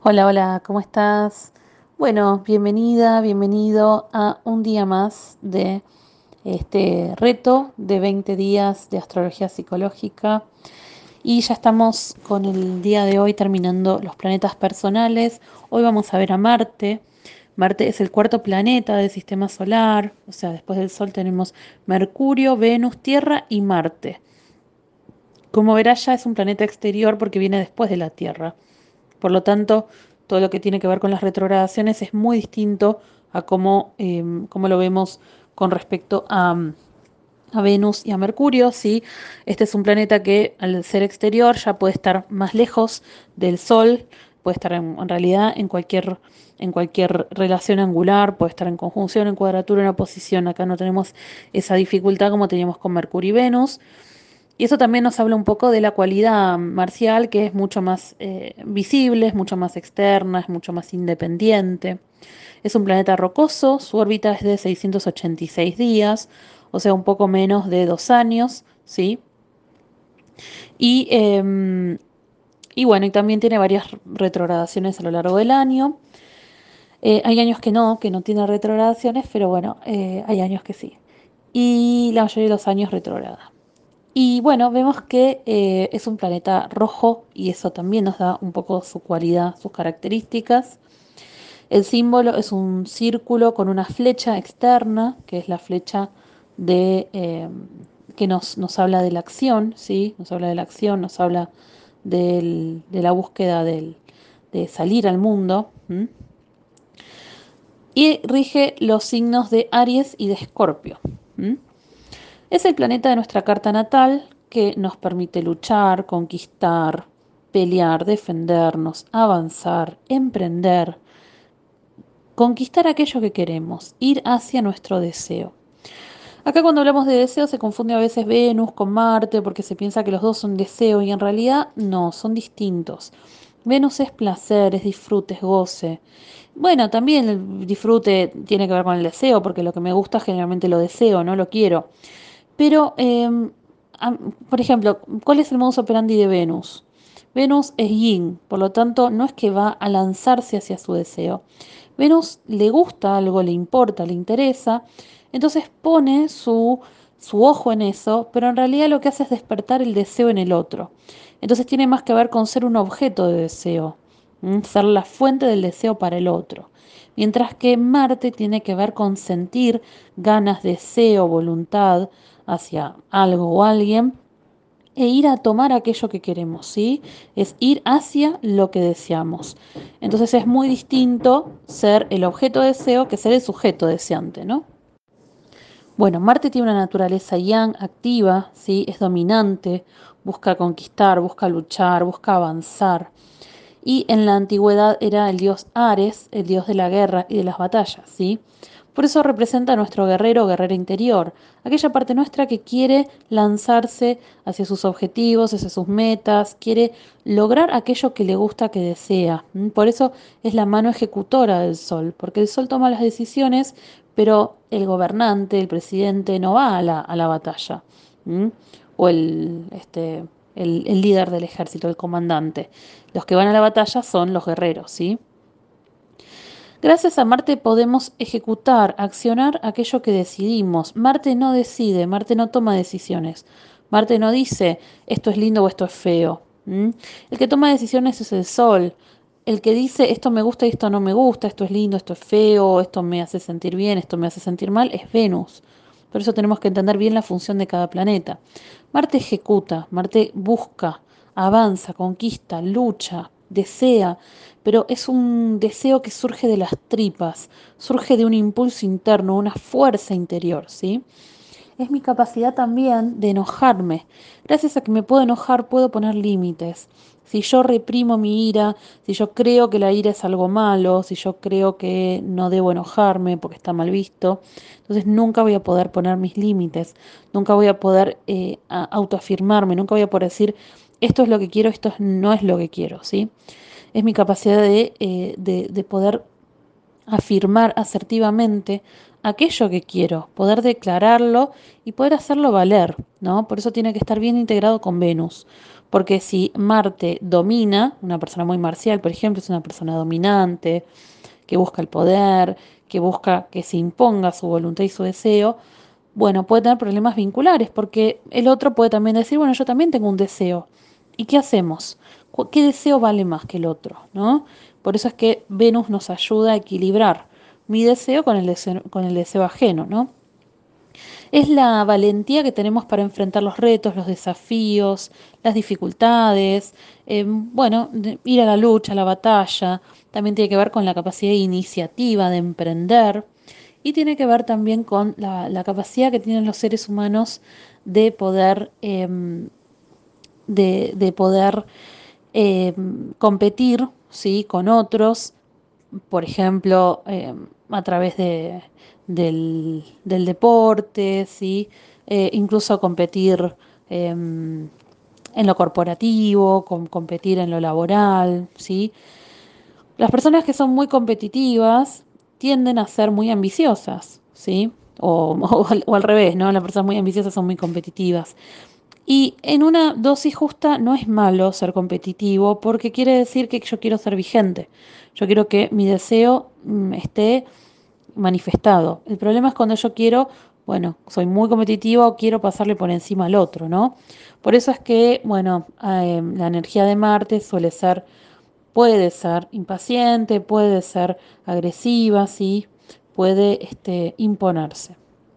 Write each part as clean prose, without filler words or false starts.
Hola, hola, ¿cómo estás? Bueno, bienvenida, bienvenido a un día más de este reto de 20 días de astrología psicológica. Y ya estamos con el día de hoy terminando los planetas personales. Hoy vamos a ver a Marte. Marte es el cuarto planeta del sistema solar, o sea, después del Sol tenemos Mercurio, Venus, Tierra y Marte. Como verás, ya es un planeta exterior porque viene después de la Tierra. Por lo tanto, todo lo que tiene que ver con las retrogradaciones es muy distinto a cómo lo vemos con respecto a Venus y a Mercurio. ¿Sí? Este es un planeta que al ser exterior ya puede estar más lejos del Sol, puede estar en realidad en cualquier relación angular, puede estar en conjunción, en cuadratura, en oposición. Acá no tenemos esa dificultad como teníamos con Mercurio y Venus. Y eso también nos habla un poco de la cualidad marcial, que es mucho más visible, es mucho más externa, es mucho más independiente. Es un planeta rocoso, su órbita es de 686 días, o sea, un poco menos de 2 años, ¿sí? Y, eh, y bueno, y también tiene varias retrogradaciones a lo largo del año. Hay años que no tiene retrogradaciones, pero bueno, hay años que sí. Y la mayoría de los años retrograda. Y bueno, vemos que es un planeta rojo y eso también nos da un poco su cualidad, sus características. El símbolo es un círculo con una flecha externa, que es la flecha que nos habla de la acción, ¿sí? Nos habla de la acción, nos habla de la búsqueda de salir al mundo. ¿M? Y rige los signos de Aries y de Escorpio. ¿M? Es el planeta de nuestra carta natal que nos permite luchar, conquistar, pelear, defendernos, avanzar, emprender, conquistar aquello que queremos, ir hacia nuestro deseo. Acá cuando hablamos de deseo se confunde a veces Venus con Marte porque se piensa que los dos son deseo y en realidad no, son distintos. Venus es placer, es disfrute, es goce. Bueno, también el disfrute tiene que ver con el deseo porque lo que me gusta generalmente lo deseo, no lo quiero. Pero, por ejemplo, ¿cuál es el modus operandi de Venus? Venus es yin, por lo tanto, no es que va a lanzarse hacia su deseo. Venus le gusta algo, le importa, le interesa, entonces pone su ojo en eso, pero en realidad lo que hace es despertar el deseo en el otro. Entonces tiene más que ver con ser un objeto de deseo, ser la fuente del deseo para el otro. Mientras que Marte tiene que ver con sentir ganas, deseo, voluntad hacia algo o alguien e ir a tomar aquello que queremos, ¿sí? Es ir hacia lo que deseamos. Entonces es muy distinto ser el objeto de deseo que ser el sujeto deseante, ¿no? Bueno, Marte tiene una naturaleza yang, activa, ¿sí? Es dominante, busca conquistar, busca luchar, busca avanzar. Y en la antigüedad era el dios Ares, el dios de la guerra y de las batallas, ¿sí? Por eso representa a nuestro guerrero o guerrera interior, aquella parte nuestra que quiere lanzarse hacia sus objetivos, hacia sus metas, quiere lograr aquello que le gusta, que desea. Por eso es la mano ejecutora del sol, porque el sol toma las decisiones, pero el gobernante, el presidente, no va a la batalla. ¿M? O el líder del ejército, el comandante. Los que van a la batalla son los guerreros, ¿sí? Gracias a Marte podemos ejecutar, accionar aquello que decidimos. Marte no decide, Marte no toma decisiones. Marte no dice esto es lindo o esto es feo. El que toma decisiones es el Sol. El que dice esto me gusta y esto no me gusta, esto es lindo, esto es feo, esto me hace sentir bien, esto me hace sentir mal, es Venus. Por eso tenemos que entender bien la función de cada planeta. Marte ejecuta, Marte busca, avanza, conquista, lucha, desea, pero es un deseo que surge de las tripas, surge de un impulso interno, una fuerza interior, ¿sí? Es mi capacidad también de enojarme. Gracias a que me puedo enojar, puedo poner límites. Si yo reprimo mi ira, si yo creo que la ira es algo malo, si yo creo que no debo enojarme porque está mal visto, entonces nunca voy a poder poner mis límites, nunca voy a poder autoafirmarme, nunca voy a poder decir esto es lo que quiero, esto no es lo que quiero, ¿sí? Es mi capacidad de poder afirmar asertivamente aquello que quiero, poder declararlo y poder hacerlo valer, ¿no? Por eso tiene que estar bien integrado con Venus, Porque si Marte domina, una persona muy marcial, por ejemplo, es una persona dominante, que busca el poder, que busca que se imponga su voluntad y su deseo, bueno, puede tener problemas vinculares, porque el otro puede también decir, bueno, yo también tengo un deseo. ¿Y qué hacemos? ¿Qué deseo vale más que el otro? ¿No? Por eso es que Venus nos ayuda a equilibrar mi deseo con el deseo ajeno, ¿no? Es la valentía que tenemos para enfrentar los retos, los desafíos, las dificultades, bueno, ir a la lucha, a la batalla. También tiene que ver con la capacidad de iniciativa, de emprender. Y tiene que ver también con la capacidad que tienen los seres humanos de poder, de poder competir, ¿sí? Con otros, por ejemplo, a través del deporte, ¿sí? Incluso competir en lo corporativo, competir en lo laboral, ¿sí? Las personas que son muy competitivas tienden a ser muy ambiciosas, ¿sí? O al revés, ¿no? Las personas muy ambiciosas son muy competitivas. Y en una dosis justa no es malo ser competitivo porque quiere decir que yo quiero ser vigente. Yo quiero que mi deseo esté manifestado. El problema es cuando yo quiero, bueno, soy muy competitivo, quiero pasarle por encima al otro, ¿no? Por eso es que, bueno, la energía de Marte puede ser impaciente, puede ser agresiva, sí, puede imponerse.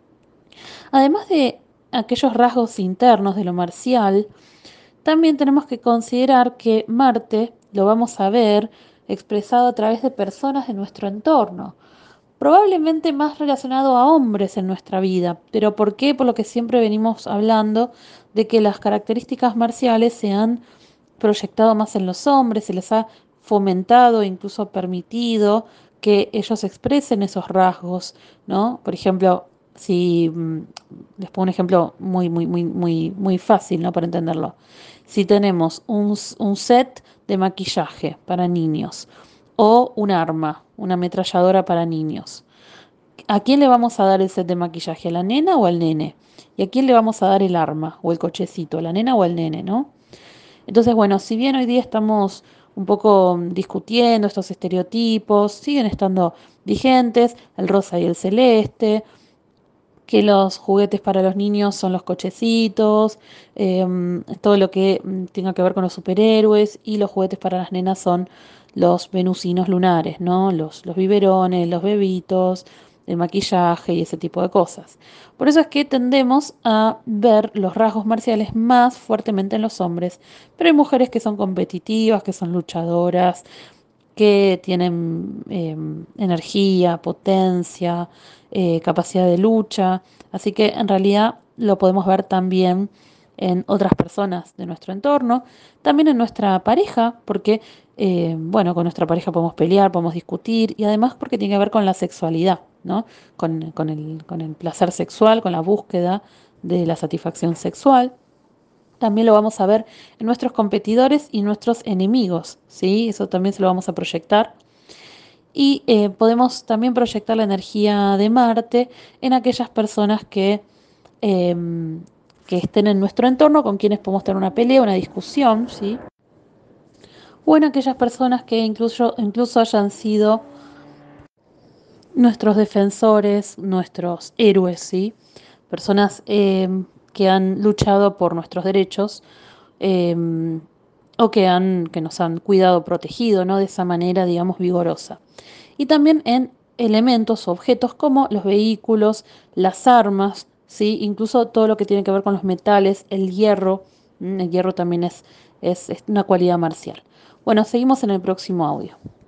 Además de aquellos rasgos internos de lo marcial, también tenemos que considerar que Marte lo vamos a ver expresado a través de personas de nuestro entorno, probablemente más relacionado a hombres en nuestra vida. ¿Pero por qué? Por lo que siempre venimos hablando de que las características marciales se han proyectado más en los hombres, se les ha fomentado, incluso permitido que ellos expresen esos rasgos, ¿no? Por ejemplo, si les pongo un ejemplo muy fácil, ¿no? Para entenderlo. Si tenemos un set de maquillaje para niños o un arma, una ametralladora para niños, ¿a quién le vamos a dar el set de maquillaje? ¿A la nena o al nene? ¿Y a quién le vamos a dar el arma o el cochecito? ¿A la nena o al nene, no? Entonces, bueno, si bien hoy día estamos un poco discutiendo estos estereotipos, siguen estando vigentes, el rosa y el celeste, que los juguetes para los niños son los cochecitos, todo lo que tenga que ver con los superhéroes, y los juguetes para las nenas son los venusinos lunares, ¿no? Los biberones, los bebitos, el maquillaje y ese tipo de cosas. Por eso es que tendemos a ver los rasgos marciales más fuertemente en los hombres, pero hay mujeres que son competitivas, que son luchadoras, que tienen energía, potencia, capacidad de lucha. Así que en realidad lo podemos ver también en otras personas de nuestro entorno, también en nuestra pareja, porque, bueno, con nuestra pareja podemos pelear, podemos discutir, y además porque tiene que ver con la sexualidad, ¿no? Con el placer sexual, con la búsqueda de la satisfacción sexual. También lo vamos a ver en nuestros competidores y nuestros enemigos, ¿sí? Eso también se lo vamos a proyectar. Y podemos también proyectar la energía de Marte en aquellas personas em, que estén en nuestro entorno, con quienes podemos tener una pelea, una discusión, ¿sí? O en aquellas personas que incluso hayan sido nuestros defensores, nuestros héroes, ¿sí? Personas que han luchado por nuestros derechos, em, o que nos han cuidado, protegido, ¿no? De esa manera, digamos, vigorosa. Y también en elementos o objetos como los vehículos, las armas, ¿sí? Incluso todo lo que tiene que ver con los metales, el hierro. El hierro también es una cualidad marcial. Bueno, seguimos en el próximo audio.